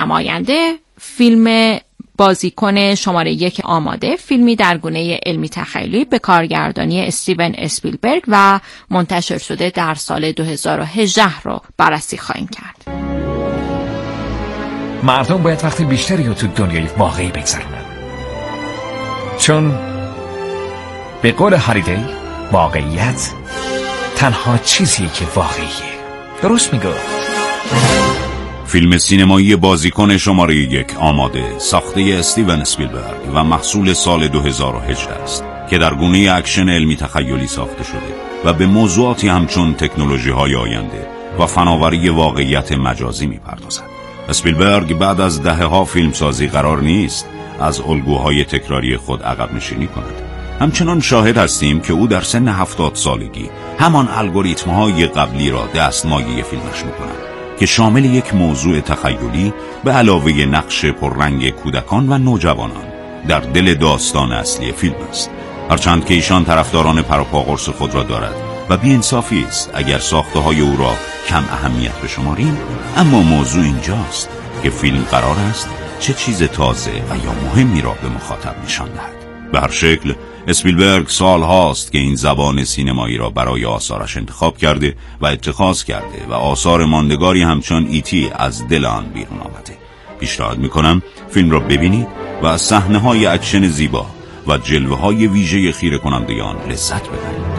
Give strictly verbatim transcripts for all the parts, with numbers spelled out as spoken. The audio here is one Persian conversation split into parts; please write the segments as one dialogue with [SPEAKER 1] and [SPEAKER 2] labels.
[SPEAKER 1] نماینده فیلم بازیکن شماره یک آماده، فیلمی در گونه علمی تخیلی به کارگردانی استیون اسپیلبرگ و منتشر شده در سال دو هزار و هجده رو بررسی خواهیم کرد.
[SPEAKER 2] مردم باید وقت بیشتری رو تو دنیای واقعی بگذرونن، چون به قول هالیدی واقعیت تنها چیزیه که واقعیه. درست میگه.
[SPEAKER 3] فیلم سینمایی بازیکن شماره یک آماده، ساخته استیون اسپیلبرگ و محصول سال دو هزار و هجده است که در گونه اکشن علمی تخیلی ساخته شده و به موضوعاتی همچون تکنولوژی های آینده و فناوری واقعیت مجازی میپردازد. اسپیلبرگ بعد از دهه‌ها فیلمسازی قرار نیست از الگوهای تکراری خود عقب نشینی کند. همچنان شاهد هستیم که او در سن هفتاد سالگی همان الگوریتم‌های قبلی را دستمایه فیلمش می‌کند که شامل یک موضوع تخیلی به علاوه نقش پررنگ کودکان و نوجوانان در دل داستان اصلی فیلم است. هرچند که ایشان طرفداران پروپاقرص خود را دارد و بی‌انصافی است اگر ساخته‌های او را کم اهمیت بشماریم، اما موضوع اینجاست که فیلم قرار است چه چیز تازه و یا مهمی را به مخاطب نشان دهد. به هر شکل اسپیلبرگ سال هاست که این زبان سینمایی را برای آثارش انتخاب کرده و اتخاذ کرده و آثار ماندگاری همچون ایتی از دل آن بیرون آمده. پیشنهاد میکنم فیلم را ببینید و از صحنه‌های اکشن زیبا و جلوه‌های ویژه خیره کننده آن لذت ببرید.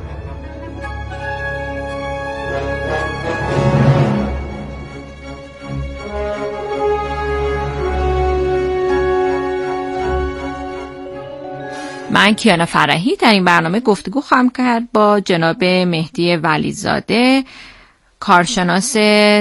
[SPEAKER 1] من کیانا فرحی در این برنامه گفتگو خواهم کرد با جناب مهدی ولیزاده، کارشناس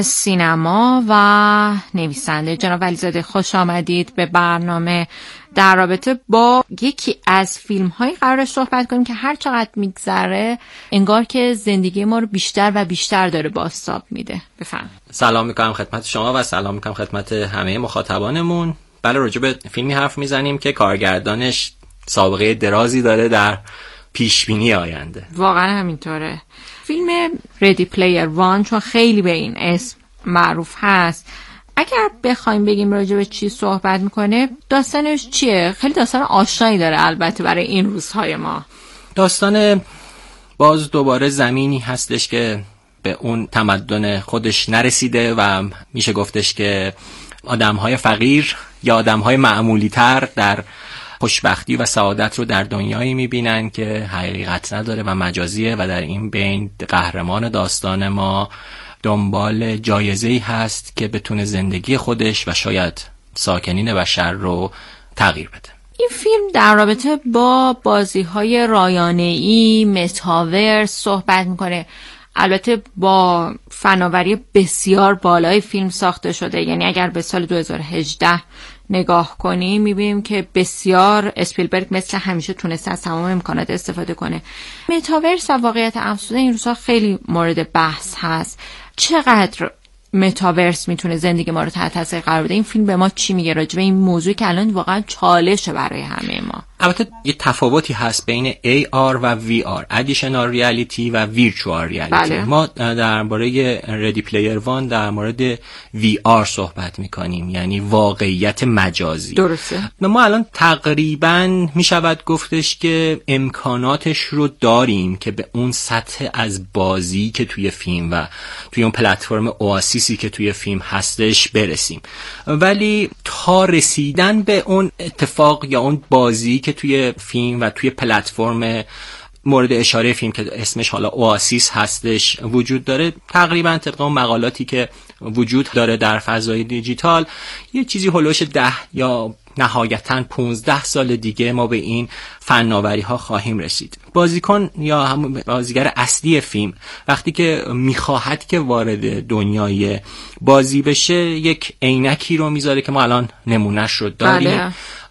[SPEAKER 1] سینما و نویسنده. جناب ولیزاده خوش آمدید به برنامه. در رابطه با یکی از فیلم های قرار صحبت کنیم که هر چقدر میگذره انگار که زندگی ما رو بیشتر و بیشتر داره بازتاب میده. بفرمایید.
[SPEAKER 4] سلام میکنم خدمت شما و سلام میکنم خدمت همه مخاطبانمون. بله، راجع به فیلمی حرف میزنیم که کارگردانش سابقه درازی داره در پیشبینی آینده.
[SPEAKER 1] واقعا همینطوره. فیلم ردی پلیر وان چون خیلی به این اسم معروف هست، اگر بخوایم بگیم راجع به چی صحبت میکنه، داستانش چیه؟ خیلی داستان آشنایی داره البته برای این روزهای ما.
[SPEAKER 4] داستان باز دوباره زمینی هستش که به اون تمدن خودش نرسیده و میشه گفتش که آدمهای فقیر یا آدمهای معمولی تر در خوشبختی و سعادت رو در دنیایی میبینن که حقیقت نداره و مجازیه و در این بین قهرمان داستان ما دنبال جایزه‌ای هست که بتونه زندگی خودش و شاید ساکنین بشر رو تغییر بده.
[SPEAKER 1] این فیلم در رابطه با بازی‌های رایانه‌ای، متاورس صحبت میکنه. البته با فناوری بسیار بالای فیلم ساخته شده، یعنی اگر به سال دو هزار و هجده نگاه کنیم میبینیم که بسیار اسپیلبرگ مثل همیشه تونسته از تمام امکانات استفاده کنه. متاورس و واقعیت افزوده این روزها خیلی مورد بحث هست. چقدر متاورس میتونه زندگی ما رو تحت تاثیر قرار بده؟ این فیلم به ما چی میگه راجع به این موضوعی که الان واقعا چالشه برای همه ما؟
[SPEAKER 4] البته یه تفاوتی هست بین ای آر و وی آر، Additional Reality و Virtual Reality.
[SPEAKER 1] بله.
[SPEAKER 4] ما درباره ردی پلیر وان در مورد وی آر صحبت میکنیم، یعنی واقعیت مجازی.
[SPEAKER 1] درسته.
[SPEAKER 4] ما الان تقریبا میشود گفتش که امکاناتش رو داریم که به اون سطح از بازی که توی فیلم و توی اون پلتفرم اواسیسی که توی فیلم هستش برسیم، ولی تا رسیدن به اون اتفاق یا اون بازی که توی فیلم و توی پلتفرم مورد اشاره فیلم که اسمش حالا اواسیس هستش وجود داره، تقریبا طبق اون مقالاتی که وجود داره در فضای دیجیتال یه چیزی هلوش ده یا نهایتاً پونزده سال دیگه ما به این فناوری ها خواهیم رسید. بازیکن یا همون بازیگر اصلی فیلم وقتی که میخواهد که وارد دنیای بازی بشه، یک عینکی رو میذاره که ما الان نمونهش رو داریم.
[SPEAKER 1] بله.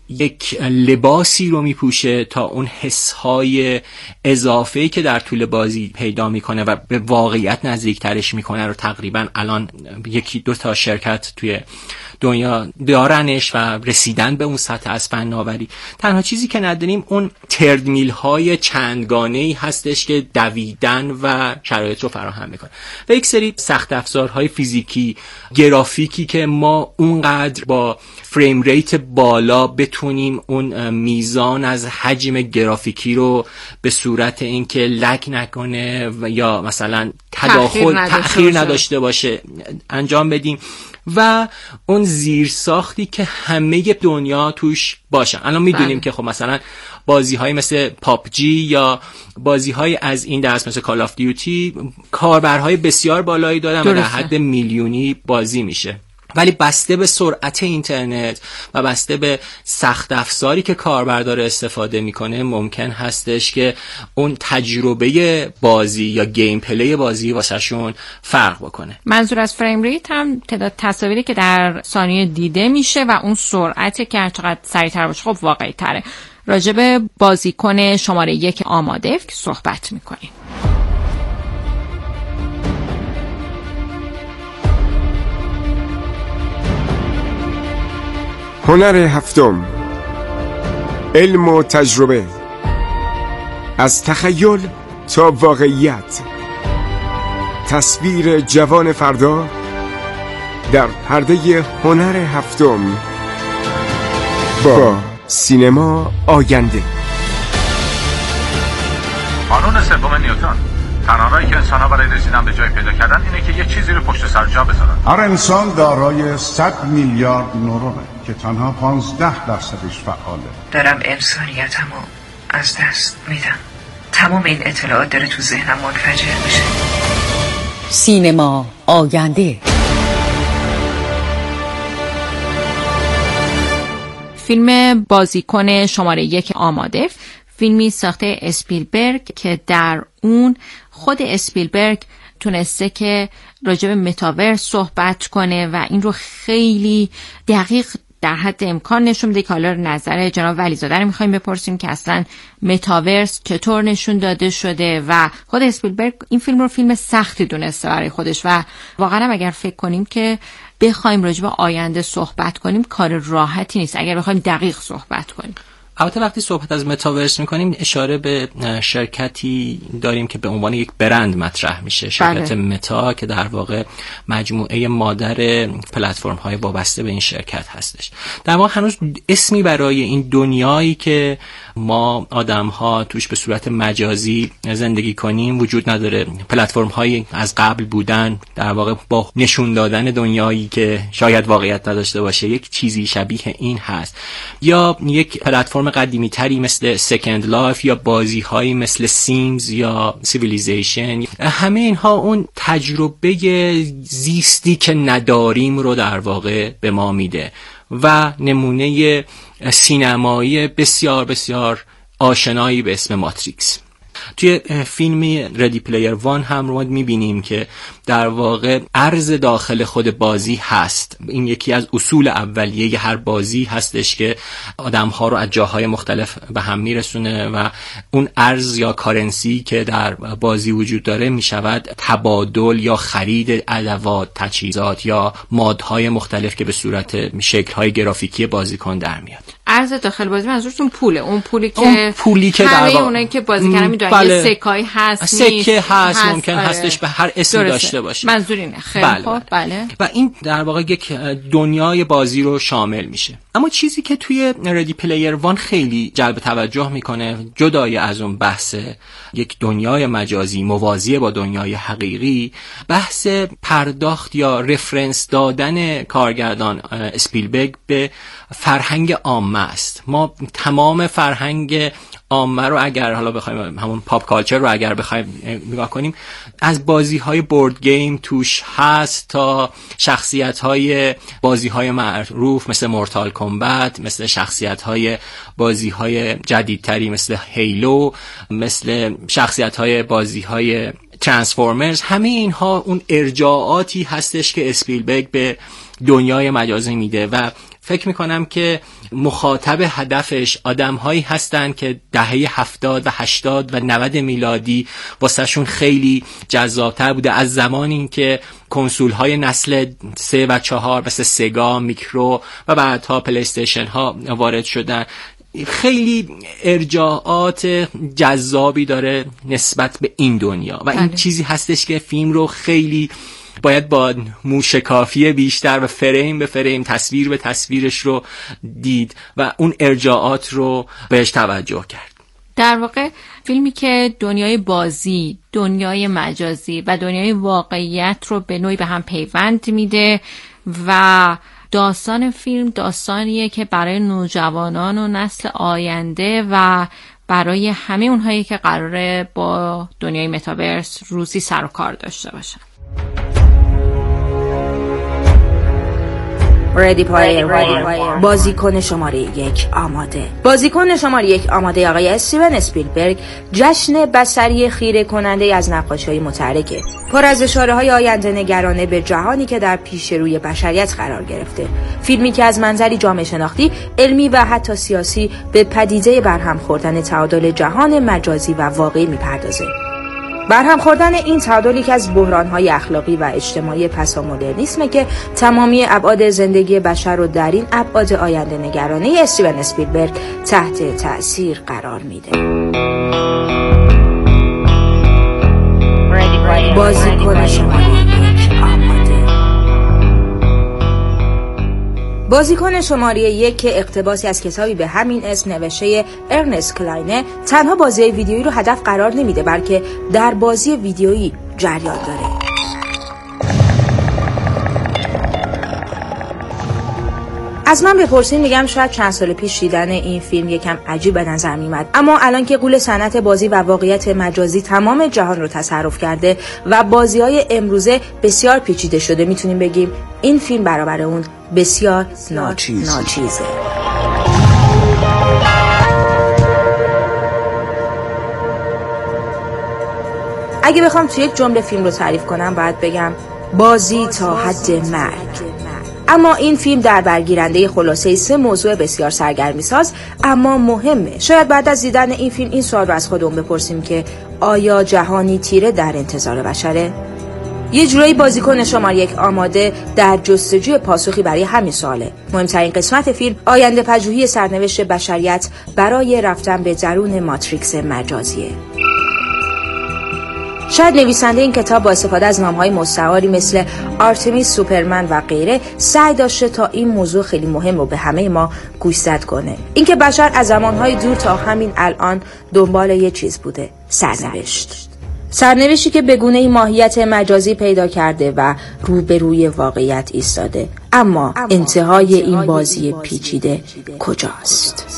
[SPEAKER 4] یک لباسی رو میپوشه تا اون حسهای اضافه‌ای که در طول بازی پیدا میکنه و به واقعیت نزدیکترش میکنه رو تقریبا الان یکی دو تا شرکت توی دنیا دارنش و رسیدن به اون سطح از فناوری. تنها چیزی که نداریم اون تردمیل های چندگانه‌ای هستش که دویدن و شرایط رو فراهم میکنه و یک سری سخت افزارهای فیزیکی، گرافیکی که ما اونقدر با فریم ریت بالا بتونیم اون میزان از حجم گرافیکی رو به صورت اینکه لگ نکنه یا مثلا تداخل تأخیر نداشته باشه انجام بدیم و اون زیر ساختی که همه دنیا توش باشن. الان میدونیم که خب مثلا بازی های مثل پابجی یا بازی های از این دست مثل کال آف دیوتی کاربرهای بسیار بالایی دارن و در حد میلیونی بازی میشه، ولی بسته به سرعت اینترنت و بسته به سخت افزاری که کاربر داره استفاده میکنه ممکن هستش که اون تجربه بازی یا گیم پلی بازی واسهشون فرق بکنه.
[SPEAKER 1] منظور از فریم ریت هم تعداد تصاویری که در ثانیه دیده میشه و اون سرعت که هر چقدر سریعتر باشه خب واقعی تره. راجع به بازیکن شماره یک آماده که صحبت میکنیم.
[SPEAKER 5] هنر هفتم، علم و تجربه، از تخیل تا واقعیت، تصویر جوان فردا در پرده هنر هفتم با سینما آینده.
[SPEAKER 6] قانون سوم نیوتن، تنها راهی که انسان‌ها برای رسیدن به جای پیدا کردن اینه که یه چیزی رو پشت سر جا بذارن.
[SPEAKER 7] هر انسان دارای صد میلیارد نورونه که تنها پانزده درصدش فعاله.
[SPEAKER 8] دارم انسانیتمو از دست میدم. تمام این اطلاعات داره تو ذهنم منفجر میشه.
[SPEAKER 9] سینما آینده.
[SPEAKER 1] فیلم بازیکن شماره یک آماده، فیلمی ساخته اسپیلبرگ که در اون خود اسپیلبرگ تونسته که راجع به متاورس صحبت کنه و این رو خیلی دقیق در حد امکان نشون بده که حالا نظر جناب ولیزاده رو میخوایم بپرسیم که اصلا متاورس چطور نشون داده شده و خود اسپیلبرگ این فیلم رو فیلم سختی دونسته برای خودش و واقعا اگر فکر کنیم که بخوایم راجع به آینده صحبت کنیم کار راحتی نیست اگر بخوایم دقیق صحبت کنیم.
[SPEAKER 4] البته وقتی صحبت از متاورس میکنیم اشاره به شرکتی داریم که به عنوان یک برند مطرح میشه، شرکت بله. متا که در واقع مجموعه مادر پلتفرم های وابسته به این شرکت هستش. در واقع هنوز اسمی برای این دنیایی که ما آدم ها توش به صورت مجازی زندگی کنیم وجود نداره. پلتفرم هایی از قبل بودن در واقع با نشون دادن دنیایی که شاید واقعیت نداشته باشه یک چیزی شبیه این هست، یا یک پلتفرم قدیمی تری مثل سکند لایف یا بازی هایی مثل سیمز یا سیویلیزیشن. همه اینها اون تجربه زیستی که نداریم رو در واقع به ما میده و نمونه سینمایی بسیار بسیار آشنایی به اسم ماتریکس. توی فیلمی ردی پلیر وان هم رو میبینیم که در واقع ارز داخل خود بازی هست. این یکی از اصول اولیه هر بازی هستش که آدم‌ها رو از جاهای مختلف به هم میرسونه و اون ارز یا کارنسی که در بازی وجود داره میشود تبادل یا خرید ادوات، تجهیزات یا مادهای مختلف که به صورت شکل‌های گرافیکی بازیکن در میاد.
[SPEAKER 1] ارز داخل بازی منظورتون پوله، اون پولی که
[SPEAKER 4] اون پولی که در واقع
[SPEAKER 1] اونایی که بازیکن میدونن بله. یه سکایی هست
[SPEAKER 4] سکه هست, هست ممکن آره. هستش به هر اسمی داشته باشه.
[SPEAKER 1] منظور اینه. خیلی
[SPEAKER 4] بله.
[SPEAKER 1] خوب بله.
[SPEAKER 4] و این در واقع یک دنیای بازی رو شامل میشه. اما چیزی که توی ردی پلیر وان خیلی جلب توجه میکنه جدای از اون بحث یک دنیای مجازی موازی با دنیای حقیقی، بحث پرداخت یا رفرنس دادن کارگردان اسپیلبرگ به فرهنگ عامه است. ما تمام فرهنگ عامه رو اگر حالا بخوایم همون پاپ کالچر رو اگر بخوایم نگاه کنیم از بازی‌های بورد گیم توش هست تا شخصیت‌های بازی‌های معروف مثل مورتال کامبت، مثل شخصیت‌های بازی‌های جدیدتری مثل هیلو، مثل شخصیت‌های بازی‌های ترانسفورمرز. همه اینها اون ارجاعاتی هستش که اسپیلبرگ به دنیای مجازی میده و فکر میکنم که مخاطب هدفش آدم‌هایی هستن که دهه هفتاد و هشتاد و نود میلادی واسهشون خیلی جذاب‌تر بوده از زمانی که کنسول‌های نسل سه و چهار مثل سگا، میکرو و بعدها پلی استیشن ها وارد شدن. خیلی ارجاعات جذابی داره نسبت به این دنیا و این چیزی هستش که فیلم رو خیلی باید با موشکافی بیشتر و فریم به فریم، تصویر به تصویرش رو دید و اون ارجاعات رو بهش توجه کرد.
[SPEAKER 1] در واقع فیلمی که دنیای بازی، دنیای مجازی و دنیای واقعیت رو به نوعی به هم پیوند میده و داستان فیلم داستانیه که برای نوجوانان و نسل آینده و برای همه اونهایی که قراره با دنیای متاورس روزی سر و کار داشته باشن.
[SPEAKER 9] Ready Player One. بازیکن شماره یک آماده. بازیکن شماره یک آماده آقای استیون اسپیلبرگ جشن بصری خیره کننده از نقاشی‌های متحرکه، پر از اشاره‌های آینده نگرانه به جهانی که در پیش روی بشریت قرار گرفته. فیلمی که از منظری جامعه شناختی، علمی و حتی سیاسی به پدیده برهم خوردن تعادل جهان مجازی و واقعی می‌پردازه. برهم خوردن این تعادل یکی از بحران‌های اخلاقی و اجتماعی پسامدرنیسمه که تمامی ابعاد زندگی بشر رو در این ابعاد آینده نگرانه استیون اسپیلبرگ تحت تأثیر قرار میده. بازیکن شماره یک آماده. بازیکن شماره یک که اقتباسی از کتابی به همین اسم نوشته ارنست کلاینه، تنها بازی ویدیویی رو هدف قرار نمیده بلکه در بازی ویدیویی جریان داره. از من بپرسین میگم شاید چند سال پیش دیدن این فیلم یکم عجیب به نظر میاد، اما الان که غول صنعت بازی و واقعیت مجازی تمام جهان رو تصرف کرده و بازی‌های امروزه بسیار پیچیده شده، میتونیم بگیم این فیلم برابر اون بسیار ناچیز. ناچیزه. اگه بخوام توی یک جمله فیلم رو تعریف کنم باید بگم بازی تا حد مرگ. اما این فیلم در برگیرنده خلاصه سه موضوع بسیار سرگرمی ساز اما مهمه. شاید بعد از دیدن این فیلم این سوال رو از خودمون بپرسیم که آیا جهانی تیره در انتظار بشره؟ یه جورایی بازیکن شماره یک آماده در جستجوی پاسخی برای همین سواله. مهمترین قسمت فیلم آینده پژوهی سرنوشت بشریت برای رفتن به درون ماتریکس مجازیه. شاید نویسنده این کتاب با استفاده از نام‌های مستعاری مثل آرتمیس، سوپرمن و غیره سعی داشته تا این موضوع خیلی مهم رو به همه ما گوشزد کنه. اینکه بشر از زمانهای دور تا همین الان دنبال یه چیز بوده، سرنوشت. سرنوشتی که به گونه‌ای ماهیت مجازی پیدا کرده و روبروی واقعیت ایستاده. اما انتهای این بازی پیچیده کجاست؟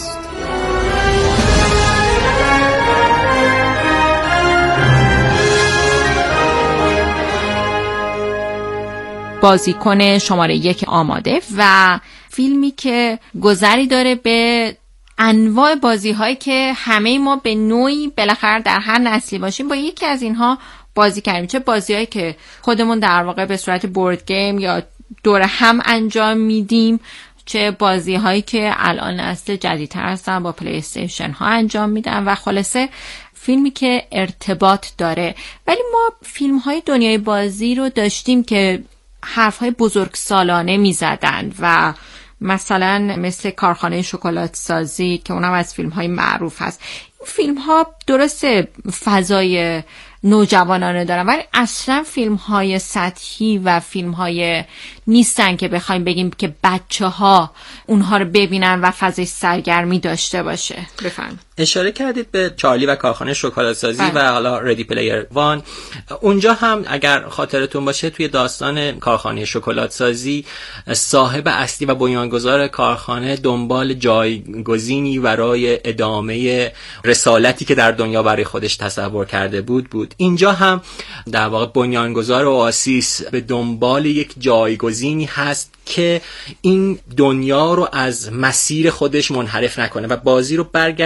[SPEAKER 1] بازیکن شماره یک آماده و فیلمی که گذری داره به انواع بازی هایی که همه ما به نوعی بالاخره در هر نسلی باشیم با یکی از اینها بازی کردیم، چه بازی هایی که خودمون در واقع به صورت بورد گیم یا دور هم انجام میدیم، چه بازی هایی که الان نسل جدیدتر هستن با پلی استیشن ها انجام میدن و خلاصه فیلمی که ارتباط داره. ولی ما فیلم های دنیای بازی رو داشتیم که حرف های بزرگ سالانه می زدن و مثلا مثل کارخانه شکلات سازی که اونم از فیلم های معروف هست. این فیلم ها درسته فضای نوجوانانه دارن ولی اصلا فیلم های سطحی و فیلم های نیستن که بخوایم بگیم که بچه ها اونها رو ببینن و فضای سرگرمی داشته باشه. بفهم.
[SPEAKER 4] اشاره کردید به چارلی و کارخانه شکلات سازی و حالا ردی پلیر وان. اونجا هم اگر خاطرتون باشه توی داستان کارخانه شکلات سازی صاحب اصلی و بنیانگذار کارخانه دنبال جایگزینی برای ادامه رسالتی که در دنیا برای خودش تصور کرده بود بود. اینجا هم در واقع بنیانگذار اواسیس به دنبال یک جایگزینی هست که این دنیا رو از مسیر خودش منحرف نکنه و بازی رو برگردونه به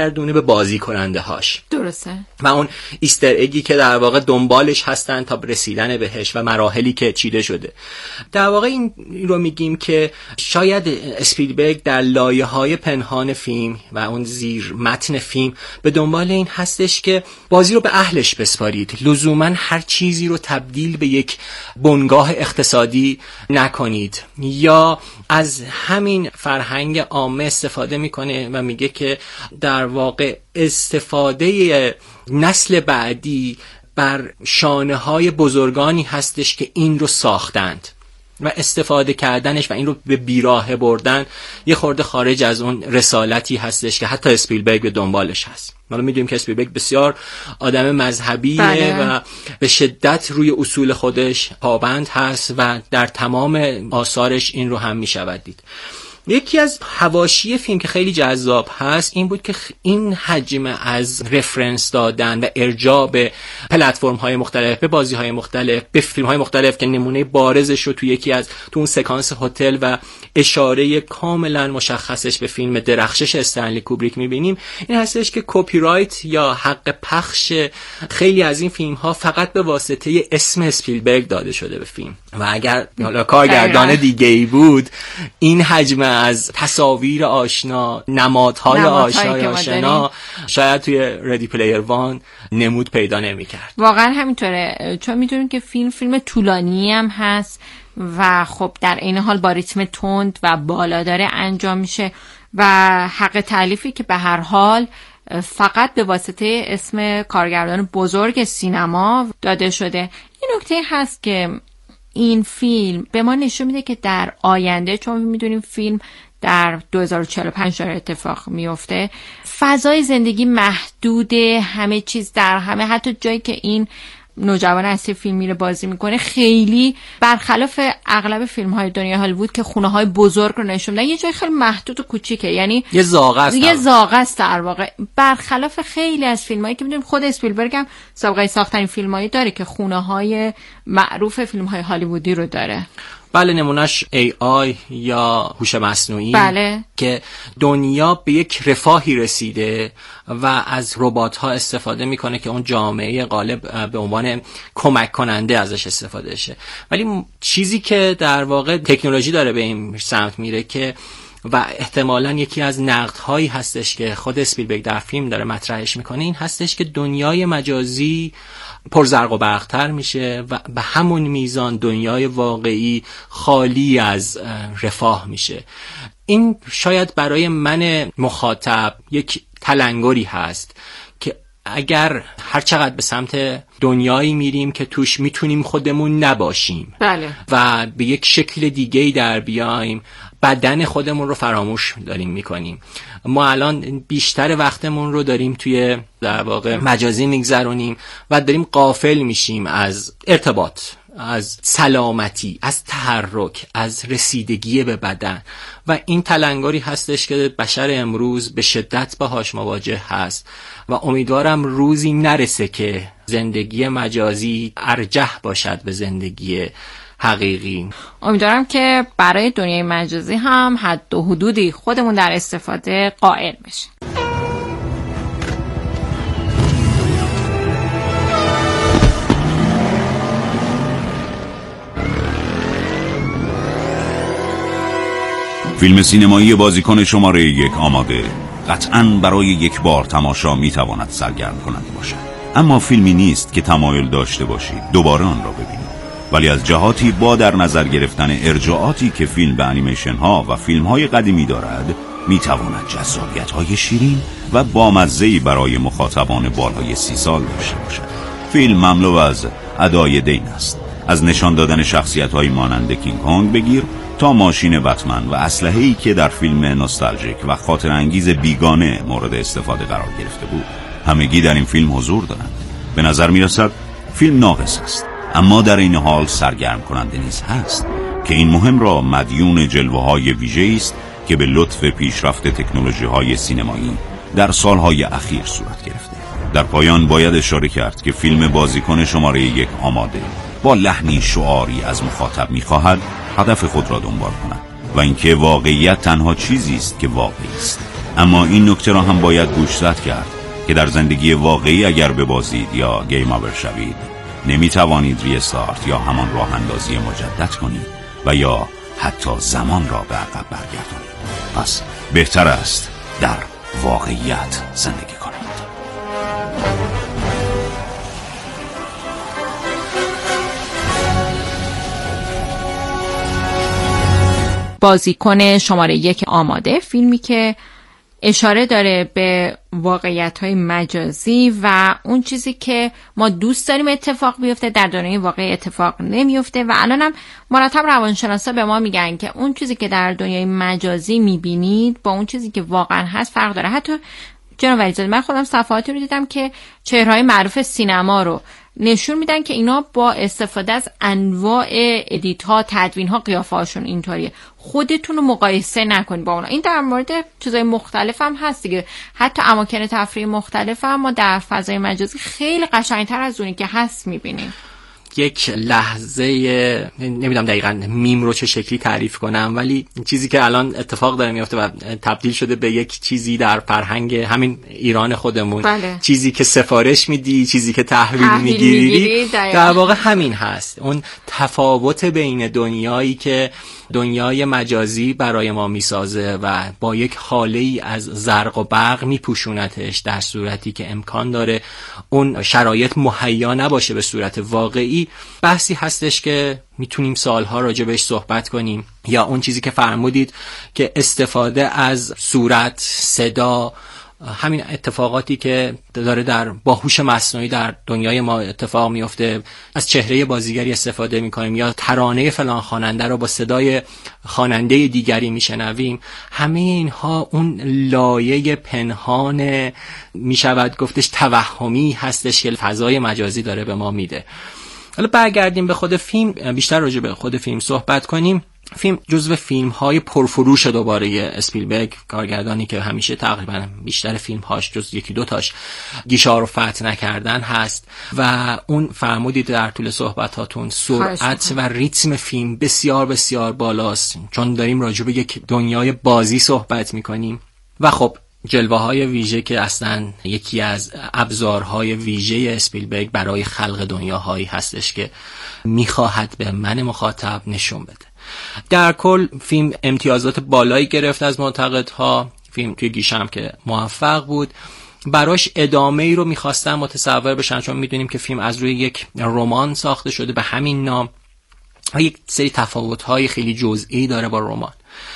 [SPEAKER 4] بازی کننده هاش.
[SPEAKER 1] درسته.
[SPEAKER 4] و اون ایستر اگی که در واقع دنبالش هستن تا رسیدن بهش و مراحلی که چیده شده. در واقع این رو میگیم که شاید اسپیلبرگ در لایه‌های پنهان فیلم و اون زیر متن فیلم به دنبال این هستش که بازی رو به اهلش بسپارید، لزوما هر چیزی رو تبدیل به یک بنگاه اقتصادی نکنید، یا از همین فرهنگ عامه استفاده میکنه و میگه که در واقع استفاده نسل بعدی بر شانه های بزرگانی هستش که این رو ساختند و استفاده کردنش و این رو به بیراه بردن یه خورده خارج از اون رسالتی هستش که حتی اسپیلبرگ به دنبالش هست. ما میدونیم که اسپیلبرگ بسیار آدم مذهبیه بله. و به شدت روی اصول خودش پابند هست و در تمام آثارش این رو هم میشود دید. یکی از حواشی فیلم که خیلی جذاب هست این بود که این حجم از رفرنس دادن و ارجاع به پلتفرم های مختلف، به بازی های مختلف، به فیلم های مختلف که نمونه بارزش رو تو یکی از تو اون سکانس هتل و اشاره کاملا مشخصش به فیلم درخشش استنلی کوبریک میبینیم، این هستش که کپی رایت یا حق پخش خیلی از این فیلم ها فقط به واسطه اسم اسپیلبرگ داده شده به فیلم و اگر حالا کارگردان دیگه ای بود این حجم از تصاویر آشنا، نمادهای آشنای آشنا شاید توی ردی پلیر وان نمود پیدا نمی کرد.
[SPEAKER 1] واقعا همینطوره، چون میدونیم که فیلم فیلم طولانی هم هست و خب در این حال با ریتم تند و بالا داره انجام میشه و حق تألیفی که به هر حال فقط به واسطه اسم کارگردان بزرگ سینما داده شده. این نکته هست که این فیلم به ما نشون میده که در آینده، چون میدونیم فیلم در دو هزار و چهل و پنج داره اتفاق میفته، فضای زندگی محدوده، همه چیز در همه، حتی جایی که این نوجوان اصلی فیلم میره بازی میکنه خیلی برخلاف اغلب فیلم های دنیای هالیوود که خونه های بزرگ رو نشون میدن، یه جای خیلی محدود و کوچیکه، یعنی
[SPEAKER 4] یه زاغه است
[SPEAKER 1] یه زاغه است در واقع، برخلاف خیلی از فیلم هایی که میدونیم خود اسپیلبرگ هم سابقه ساختن فیلم هایی داره که خونه های معروف فیلم های هالیوودی رو داره.
[SPEAKER 4] بله، نمونهش ای آی یا هوش مصنوعی
[SPEAKER 1] بله.
[SPEAKER 4] که دنیا به یک رفاهی رسیده و از ربات ها استفاده میکنه که اون جامعه غالب به عنوان کمک کننده ازش استفاده شه، ولی چیزی که در واقع تکنولوژی داره به این سمت میره که و احتمالاً یکی از نقدهایی هستش که خود اسپیلبرگ در فیلم داره مطرحش میکنه این هستش که دنیای مجازی پرزرق و برق‌تر میشه و به همون میزان دنیای واقعی خالی از رفاه میشه. این شاید برای من مخاطب یک تلنگری هست که اگر هر چقدر به سمت دنیایی میریم که توش میتونیم خودمون نباشیم
[SPEAKER 1] بله.
[SPEAKER 4] و به یک شکل دیگه‌ای در بیایم، بدن خودمون رو فراموش داریم میکنیم. ما الان بیشتر وقتمون رو داریم توی در واقع مجازی میگذرونیم و داریم غافل میشیم از ارتباط، از سلامتی، از تحرک، از رسیدگی به بدن و این تلنگری هستش که بشر امروز به شدت باهاش مواجه هست و امیدوارم روزی نرسه که زندگی مجازی ارجح باشد به زندگی حقیقی.
[SPEAKER 1] امیدوارم که برای دنیای مجازی هم حد و حدودی خودمون در استفاده قائل بشیم.
[SPEAKER 3] فیلم سینمایی بازیکن شماره یک آماده قطعاً برای یک بار تماشا میتواند سرگرم کننده باشد، اما فیلمی نیست که تمایل داشته باشید دوباره آن را ببینید، ولی از جهاتی با در نظر گرفتن ارجاعاتی که فیلم به انیمیشن ها و فیلم های قدیمی دارد میتواند جذابیت های شیرین و بامزه‌ای برای مخاطبان بالای سی سال داشته باشد. فیلم مملو از ادای دین است، از نشان دادن شخصیت های مانند کینگ کونگ بگیر تا ماشین بتمن و اسلحه‌ای که در فیلم نوستالژیک و خاطر انگیز بیگانه مورد استفاده قرار گرفته بود همگی در این فیلم حضور دارند. به نظر میرسد فیلم ناقص است، اما در این حال سرگرم کننده نیز هست که این مهم را مدیون جلوه‌های ویژه‌ای است که به لطف پیشرفت تکنولوژی‌های سینمایی در سالهای اخیر صورت گرفته. در پایان باید اشاره کرد که فیلم بازیکن شماره یک آماده با لحنی شعاری از مخاطب می‌خواهد هدف خود را دنبال کند و اینکه واقعیت تنها چیزی است که واقعی است. اما این نکته را هم باید گوشزد کرد که در زندگی واقعی اگر ببازید یا گیم آور شوید نمی توانید ریستارت یا همان راه اندازی مجدد کنید و یا حتی زمان را به عقب برگردانید. پس بهتر است در واقعیت زندگی کنید.
[SPEAKER 1] بازیکن شماره یک آماده، فیلمی که اشاره داره به واقعیت‌های مجازی و اون چیزی که ما دوست داریم اتفاق بیفته در دنیای واقعی اتفاق نمیفته و الانم مرتب روانشناسا به ما میگن که اون چیزی که در دنیای مجازی میبینید با اون چیزی که واقعا هست فرق داره. حتی جناب ولیزاده، من خودم صفحاتی رو دیدم که چهره‌های معروف سینما رو نشون میدن که اینا با استفاده از انواع ادیت ها، تدوین ها، قیافه هاشون اینطوریه. خودتون رو مقایسه نکنید با اونا. این در مورد چیزای مختلف هم هست دیگه. حتی اماکن تفریح مختلف هم ما در فضای مجازی خیلی قشنگتر از اونی که هست میبینیم.
[SPEAKER 4] یک لحظه نمیدونم دقیقاً میم رو چه شکلی تعریف کنم، ولی چیزی که الان اتفاق داره میفته و تبدیل شده به یک چیزی در فرهنگ همین ایران خودمون.
[SPEAKER 1] بله.
[SPEAKER 4] چیزی که سفارش میدی، چیزی که تحویل میگیری، در واقع همین هست. اون تفاوت بین دنیایی که دنیای مجازی برای ما میسازه و با یک حاله‌ای از زرق و برق میپوشونتش در صورتی که امکان داره اون شرایط مهیا نباشه به صورت واقعی، بحثی هستش که میتونیم سالها راجع بهش صحبت کنیم. یا اون چیزی که فرمودید که استفاده از صورت، صدا، همین اتفاقاتی که داره در با هوش مصنوعی در دنیای ما اتفاق میفته، از چهره بازیگری استفاده میکنیم یا ترانه فلان خواننده رو با صدای خواننده دیگری میشنویم، همه اینها اون لایه پنهان میشود گفتش توهمی هستش که فضای مجازی داره به ما میده. حالا برگردیم به خود فیلم، بیشتر راجع به خود فیلم صحبت کنیم. فیلم جزو فیلم‌های پرفروش دوباره اسپیلبرگ، کارگردانی که همیشه تقریبا بیشتر فیلم‌هاش جز یکی دو تاش گیشه‌ها رو فتح نکردن هست و اون فرمودید در طول صحبتاتون سرعت و ریتم فیلم بسیار بسیار بالاست، چون داریم راجع به یک دنیای بازی صحبت می‌کنیم و خب جلوه‌های ویژه که اصلاً یکی از ابزارهای ویژه اسپیلبرگ برای خلق دنیاهایی هستش که می‌خواهد به من مخاطب نشون بده. در کل فیلم امتیازات بالایی گرفت از منتقدها. فیلم توی گیشه هم که موفق بود. براش ادامه ای رو می‌خواستن متصور بشن، چون می‌دونیم که فیلم از روی یک رمان ساخته شده به همین نام و یک سری تفاوت‌های خیلی جزئی داره با رمان.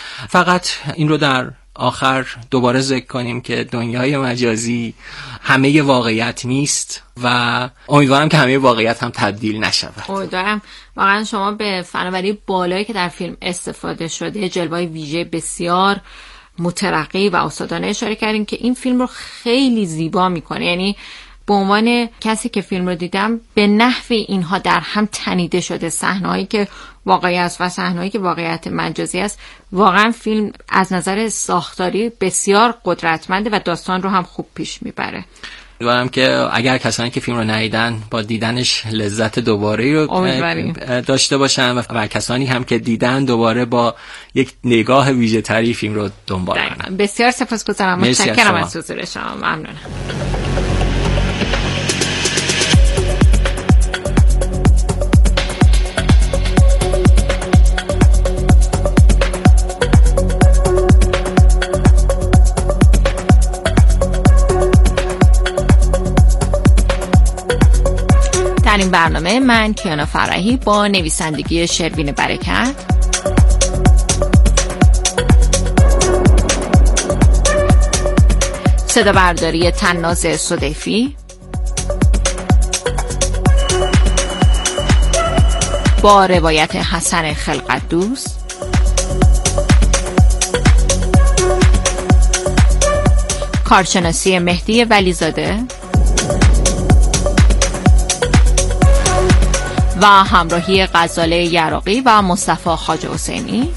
[SPEAKER 4] فقط این رو در آخر دوباره ذکر کنیم که دنیای مجازی همه واقعیت نیست و امیدوارم که همه واقعیت هم تبدیل نشود.
[SPEAKER 1] امیدوارم. واقعا شما به فناوری بالایی که در فیلم استفاده شده، جلوه‌های ویژه بسیار مترقی و استادانه اشاره کردین که این فیلم رو خیلی زیبا میکنه. یعنی به عنوان کسی که فیلم رو دیدم به نحوی اینها در هم تنیده شده، صحنه‌هایی که واقعی است و صحنه‌هایی که واقعیت مجازی است. واقعا فیلم از نظر ساختاری بسیار قدرتمنده و داستان رو هم خوب پیش میبره.
[SPEAKER 4] امیدوارم که اگر کسانی که فیلم رو ندیدن با دیدنش لذت دوباره رو داشته باشن و, و کسانی هم که دیدن دوباره با یک نگاه ویژه تری فیلم رو دنبال کنن.
[SPEAKER 1] بسیار سپاسگزارم. متشکرم از حضور شما. ممنونم. در این برنامه من کیانا فرحی با نویسندگی شروین برکت، صدا برداری تناز صدیفی، با روایت حسن خلقت دوست، کارشناسی مهدی ولیزاده و همراهی غزاله یراقی و مصطفی خواجه حسینی،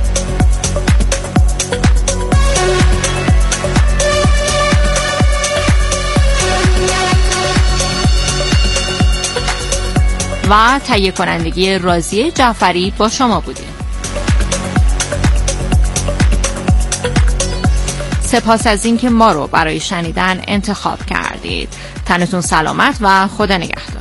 [SPEAKER 1] و تهیه کنندگی راضیه جعفری با شما بودیم. سپاس از این که ما رو برای شنیدن انتخاب کردید. تنتون سلامت و خدا نگهدار.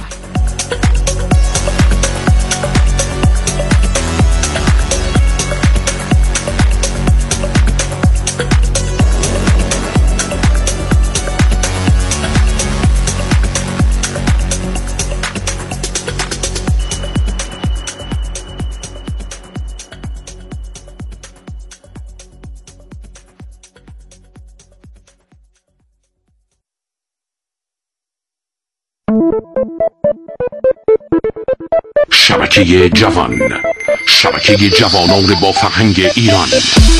[SPEAKER 10] شبکه جوان، شبکه جوانان با فرهنگ ایران.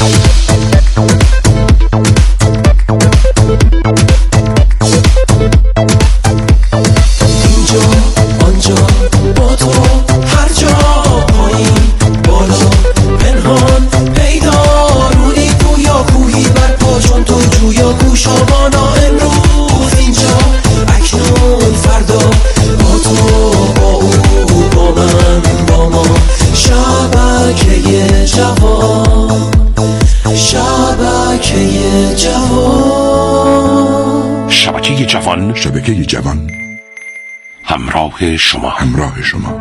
[SPEAKER 11] اینجا آنجا با تو هر جا، پایین بالا پنهان پیدا، رودی گویا کوهی بر پا چون تو جویا گوشابانا. امروز اینجا اکنون فردا، با تو با او با من با ما. شبکه جوان، شبکه جوان،
[SPEAKER 10] شبکه جوان،
[SPEAKER 7] شبکه جوان،
[SPEAKER 10] همراه شما،
[SPEAKER 7] همراه شما.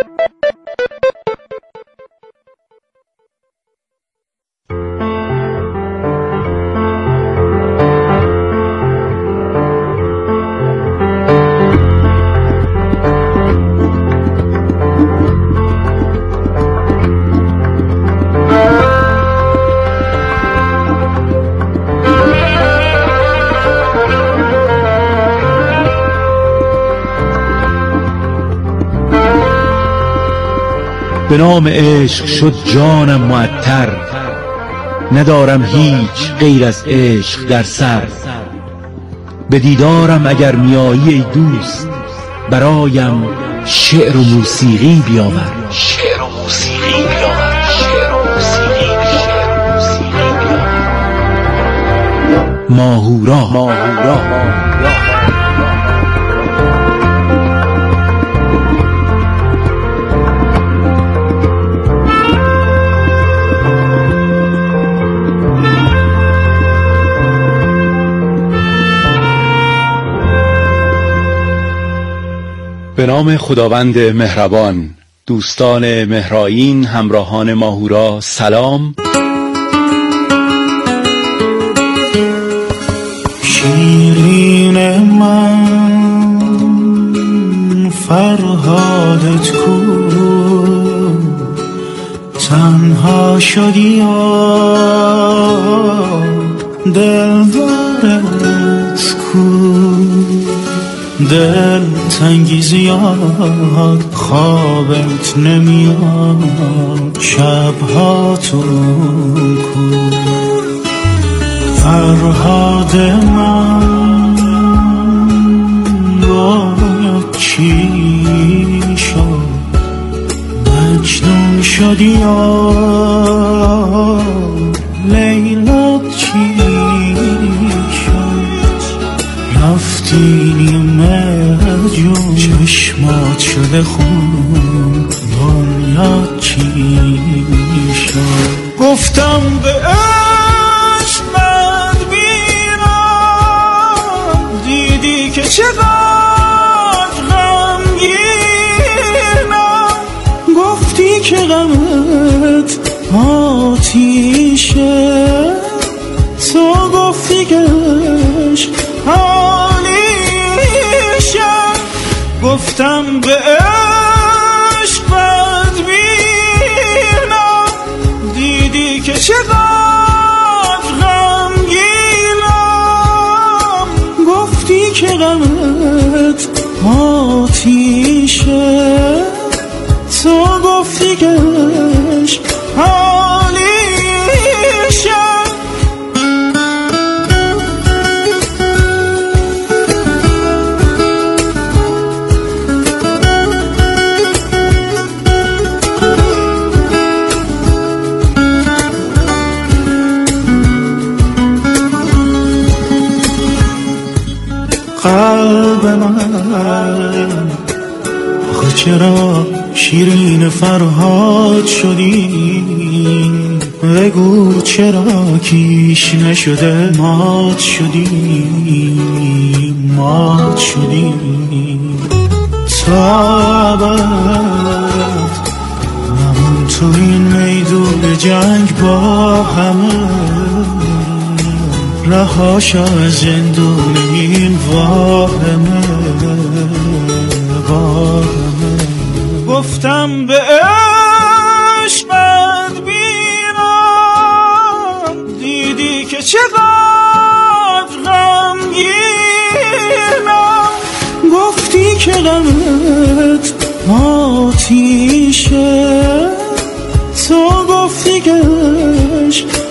[SPEAKER 12] به نام عشق شد جانم معطر، ندارم هیچ غیر از عشق در سر. به دیدارم اگر میایی ای دوست، برایم شعر و موسیقی بیاور.
[SPEAKER 10] شعر و موسیقی بیاور، شعر و موسیقی بیاور.
[SPEAKER 12] ماهورا، ماهورا. به نام خداوند مهربان. دوستان مهرائین، همراهان ماهورا، سلام.
[SPEAKER 11] شیرین من فرهادت کو، تنها شدی یا دلدارت کو. دل تنگی زیاد، خوابت نمیاد، شبها تو کو. فرهاد من باید چی شد، مجنون شدی یا لیلا چی شد، رفتی نیمه جون، چشمات شده خون، دنیا چی شد. گفتم به عشق من بیرم، دیدی که چقدر غمگینم، گفتی که غمت آتیشه، تو گفتی که عشق حالیشه. گفتم به عشق بد بینم، دیدی که چقدر غمگینم، گفتی که غمت آتیشه، تو گفتی که عشق حالیشه. قلب من آخه چرا شیرین فرهاد شدی، بگو چرا کیش نشده مات شدی مات شدی تا ابد نمون تو این میدون جنگ با همه رهاشا از زندون این واهمه واهمه گفتم به عشقت بینم دیدی که چقدر غمگینم گفتی که غمت آتیشه تو گفتی که عشق